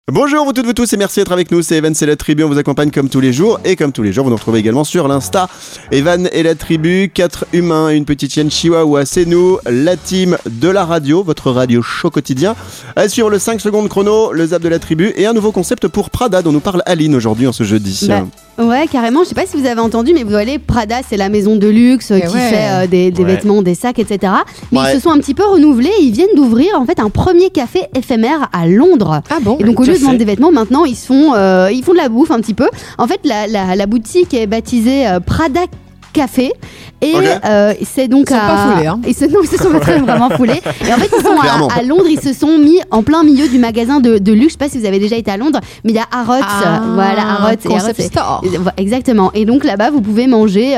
Bonjour vous toutes, vous tous et merci d'être avec nous, c'est Evan, c'est la tribu, on vous accompagne comme tous les jours et comme tous les jours vous nous retrouvez également sur l'Insta Evan et la tribu, 4 humains et une petite chienne chihuahua, c'est nous, la team de la radio, votre radio show quotidien. Sur le 5 secondes chrono, le zap de la tribu et un nouveau concept pour Prada dont nous parle Aline aujourd'hui en ce jeudi. Ouais, carrément, je sais pas si vous avez entendu, mais vous voyez, Prada c'est la maison de luxe qui fait des vêtements, des sacs, etc. Mais ils se sont un petit peu renouvelés et ils viennent d'ouvrir en fait un premier café éphémère à Londres. Ah bon? Et donc au lieu de vendre des vêtements, maintenant ils font de la bouffe un petit peu. En fait, la boutique est baptisée Prada Café et c'est donc ils sont pas foulés, hein. Ils se sont vraiment foulés et en fait ils sont à Londres, ils se sont mis en plein milieu du magasin de luxe. Je sais pas si vous avez déjà été à Londres, mais il y a Harrods, Harrods concept store. Exactement, et donc là-bas vous pouvez manger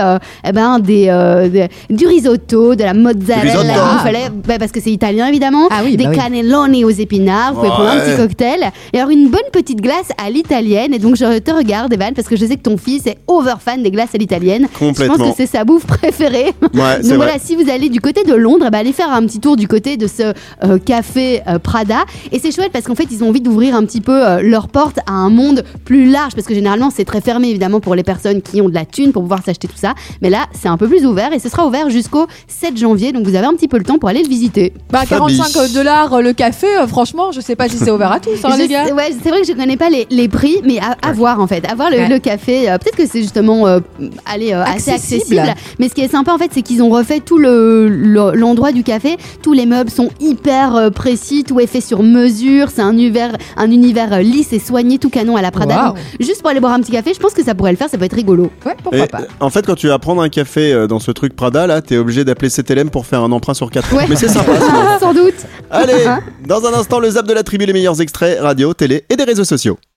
du risotto, de la mozzarella, parce que c'est italien évidemment, des cannelloni aux épinards, vous pouvez prendre un petit cocktail et alors une bonne petite glace à l'italienne. Et donc je te regarde Evan parce que je sais que ton fils est over fan des glaces à l'italienne. Complètement. Je pense que c'est sa bouffe préférée. Ouais, donc voilà, si vous allez du côté de Londres, allez faire un petit tour du côté de ce café Prada. Et c'est chouette parce qu'en fait, ils ont envie d'ouvrir un petit peu leurs portes à un monde plus large. Parce que généralement, c'est très fermé évidemment pour les personnes qui ont de la thune pour pouvoir s'acheter tout ça. Mais là, c'est un peu plus ouvert et ce sera ouvert jusqu'au 7 janvier. Donc vous avez un petit peu le temps pour aller le visiter. $45 le café, franchement, je sais pas si c'est ouvert à tous, les gars. Ouais, c'est vrai que je connais pas les prix, mais à voir en fait. À voir le café. Peut-être que c'est justement assez accessible. Mais ce qui est sympa en fait, c'est qu'ils ont refait tout l'endroit du café. Tous les meubles sont hyper précis, tout est fait sur mesure. C'est un univers lisse et soigné, tout canon à la Prada. Donc, juste pour aller boire un petit café, je pense que ça pourrait le faire, ça peut être rigolo. Ouais, pourquoi pas. En fait, quand tu vas prendre un café dans ce truc Prada là, t'es obligé d'appeler CTLM pour faire un emprunt sur 4 ans. Mais c'est sympa. Sans doute. Allez, dans un instant, le zap de la tribu, les meilleurs extraits radio, télé et des réseaux sociaux.